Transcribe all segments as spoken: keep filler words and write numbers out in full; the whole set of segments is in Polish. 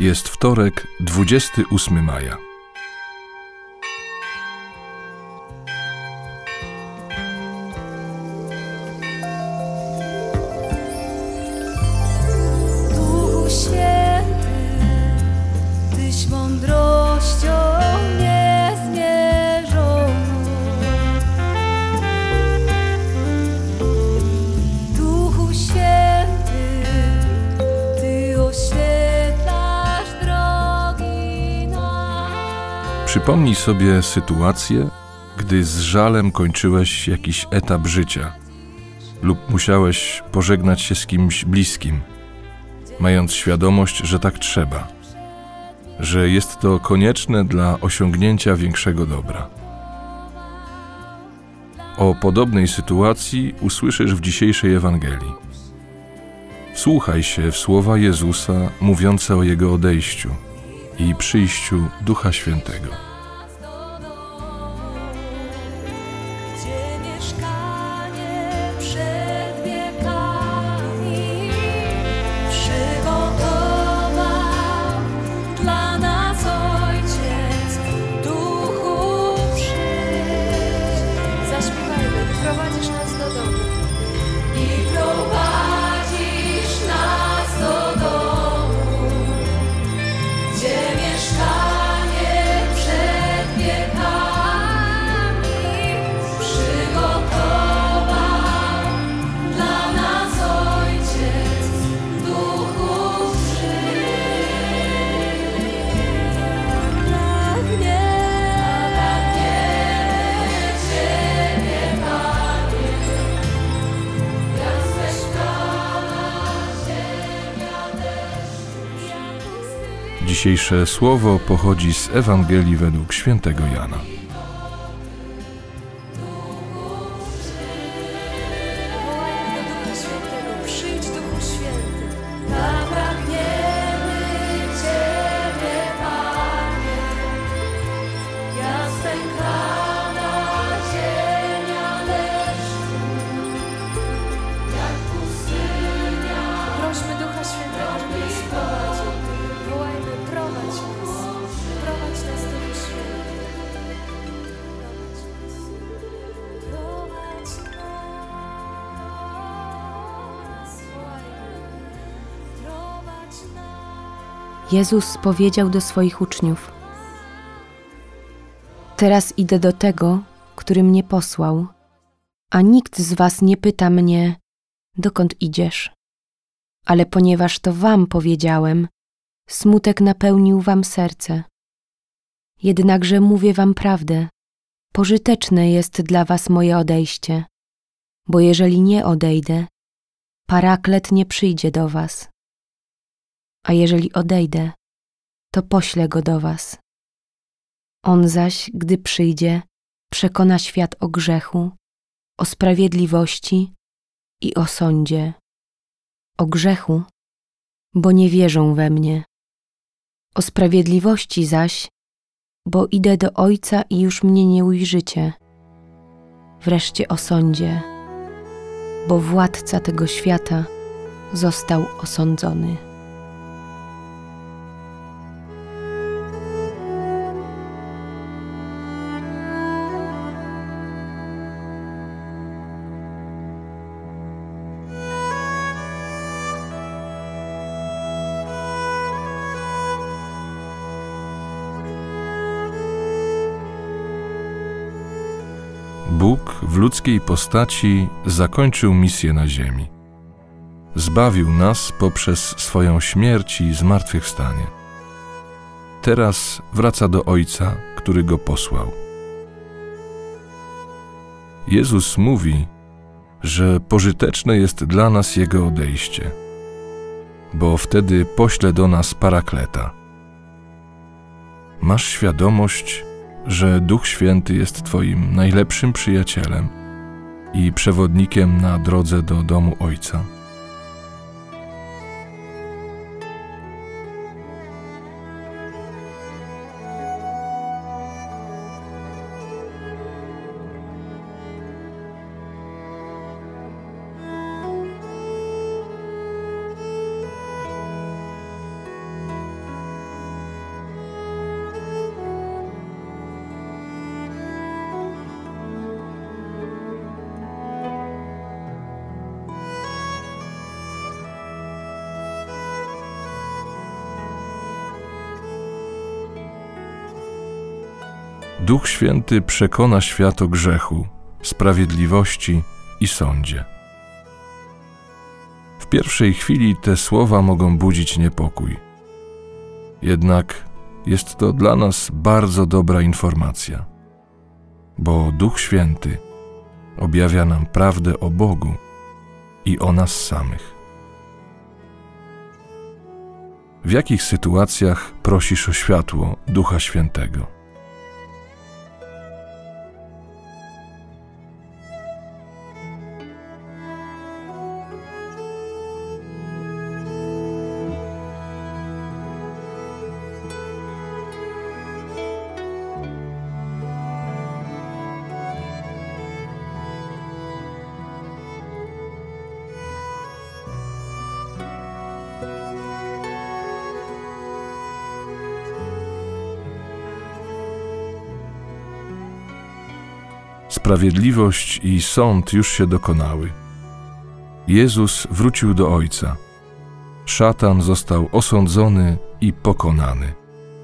Jest wtorek, dwudziestego ósmego maja. Duchu Święty, Tyś mądrością niezmierzoną. Duchu Święty, Ty oświetlasz drogi nasze. Przypomnij sobie sytuację, gdy z żalem kończyłeś jakiś etap życia lub musiałeś pożegnać się z kimś bliskim, mając świadomość, że tak trzeba, że jest to konieczne dla osiągnięcia większego dobra. O podobnej sytuacji usłyszysz w dzisiejszej Ewangelii. Wsłuchaj się w słowa Jezusa mówiące o Jego odejściu i przyjściu Ducha Świętego. Gdzie mieszkanie przed wiekami przygotował dla nas Ojciec. Duchu, przyjdź. Zaśpiewajmy, prowadzisz nas do domu. I prowadzisz nas do domu, gdzie mieszkanie przed wiekami przygotował dla nas Ojciec. Duchu, przyjdź. Pragniemy Ciebie, Panie, jak ześ pełna ziemia deszczu, jak pustynia. Dzisiejsze słowo pochodzi z Ewangelii według świętego Jana. Wołajmy do Ducha Świętego, przyjdź Duchu Święty. Tak pragniemy Ciebie, Panie, jak stękana ziemia deszczu, jak pustynia. Prośmy Ducha Świętego, żeby nas prowadził. Wołajmy, prowadź nas, prowadź nas, Duchu Święty. Prowadź nas, prowadź nas, wołajmy, prowadź nas. Jezus powiedział do swoich uczniów: Teraz idę do tego, który mnie posłał, a nikt z was nie pyta mnie, dokąd idziesz. Ale ponieważ to wam powiedziałem, smutek napełnił wam serce. Jednakże mówię wam prawdę, pożyteczne jest dla was moje odejście, bo jeżeli nie odejdę, Paraklet nie przyjdzie do was. A jeżeli odejdę, to poślę go do was. On zaś, gdy przyjdzie, przekona świat o grzechu, o sprawiedliwości i o sądzie. O grzechu, bo nie wierzą we mnie. O sprawiedliwości zaś, bo idę do Ojca i już mnie nie ujrzycie. Wreszcie o sądzie, bo władca tego świata został osądzony. Bóg w ludzkiej postaci zakończył misję na ziemi. Zbawił nas poprzez swoją śmierć i zmartwychwstanie. Teraz wraca do Ojca, który Go posłał. Jezus mówi, że pożyteczne jest dla nas Jego odejście, bo wtedy pośle do nas Parakleta. Masz świadomość, że Duch Święty jest Twoim najlepszym przyjacielem i przewodnikiem na drodze do domu Ojca? Duch Święty przekona świat o grzechu, sprawiedliwości i sądzie. W pierwszej chwili te słowa mogą budzić niepokój. Jednak jest to dla nas bardzo dobra informacja, bo Duch Święty objawia nam prawdę o Bogu i o nas samych. W jakich sytuacjach prosisz o światło Ducha Świętego? Sprawiedliwość i sąd już się dokonały. Jezus wrócił do Ojca. Szatan został osądzony i pokonany.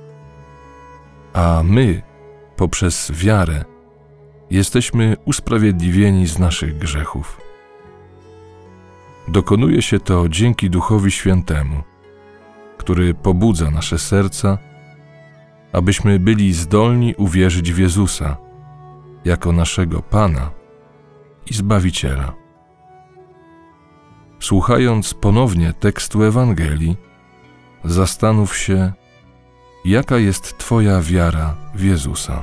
A my, poprzez wiarę, jesteśmy usprawiedliwieni z naszych grzechów. Dokonuje się to dzięki Duchowi Świętemu, który pobudza nasze serca, abyśmy byli zdolni uwierzyć w Jezusa jako naszego Pana i Zbawiciela. Słuchając ponownie tekstu Ewangelii, zastanów się, jaka jest Twoja wiara w Jezusa.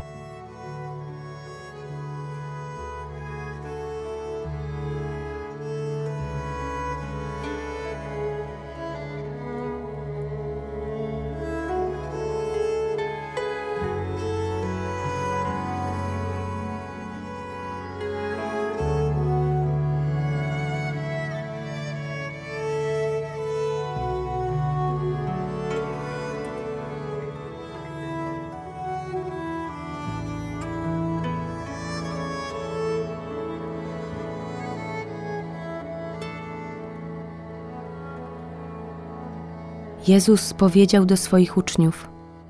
Jezus powiedział do swoich uczniów: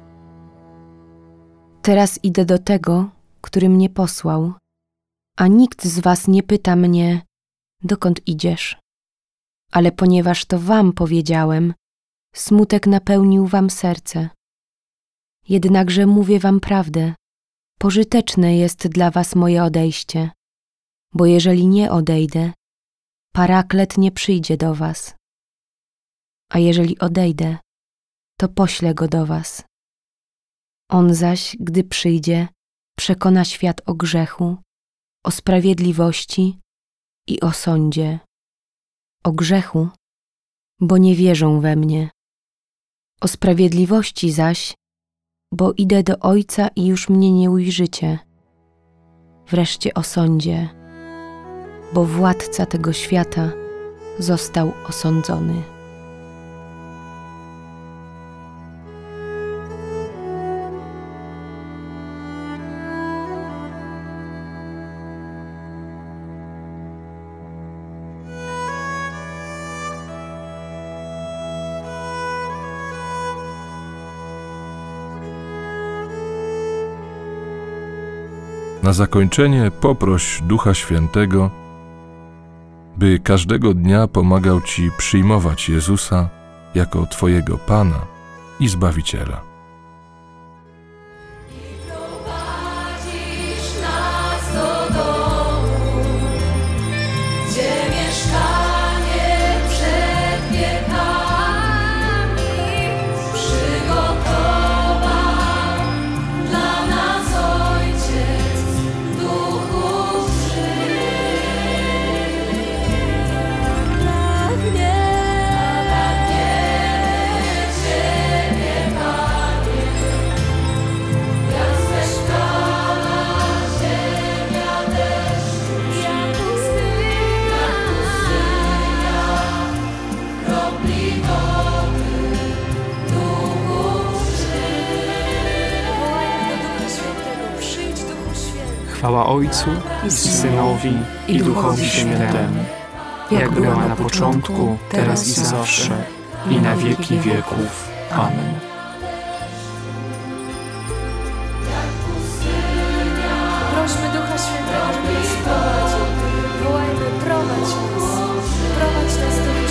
Teraz idę do tego, który mnie posłał, a nikt z was nie pyta mnie, dokąd idziesz. Ale ponieważ to wam powiedziałem, smutek napełnił wam serce. Jednakże mówię wam prawdę, pożyteczne jest dla was moje odejście, bo jeżeli nie odejdę, Paraklet nie przyjdzie do was. A jeżeli odejdę, to poślę go do was. On zaś, gdy przyjdzie, przekona świat o grzechu, o sprawiedliwości i o sądzie. O grzechu, bo nie wierzą we mnie. O sprawiedliwości zaś, bo idę do Ojca i już mnie nie ujrzycie. Wreszcie o sądzie, bo władca tego świata został osądzony. Na zakończenie poproś Ducha Świętego, by każdego dnia pomagał Ci przyjmować Jezusa jako Twojego Pana i Zbawiciela. Prowadzisz nas do domu, gdzie mieszkanie przed wiekami przygotował dla nas Ojciec Duchów Świętych. Pragniemy Ciebie, Panie, jak zeszkala ziemia deszczu, jak pustynia, kropli wody Duchów Świętych. Wołajmy do Ducha Świętego, przyjdź Duchu Święty. Chwała Ojcu i Synowi i Duchowi Świętemu, jak była na początku, teraz i zawsze, i na wieki wieków. Amen. Jak pustynia, Prośmy Ducha Świętego, żeby nas prowadził. Wołajmy, prowadź nas, prowadź nas do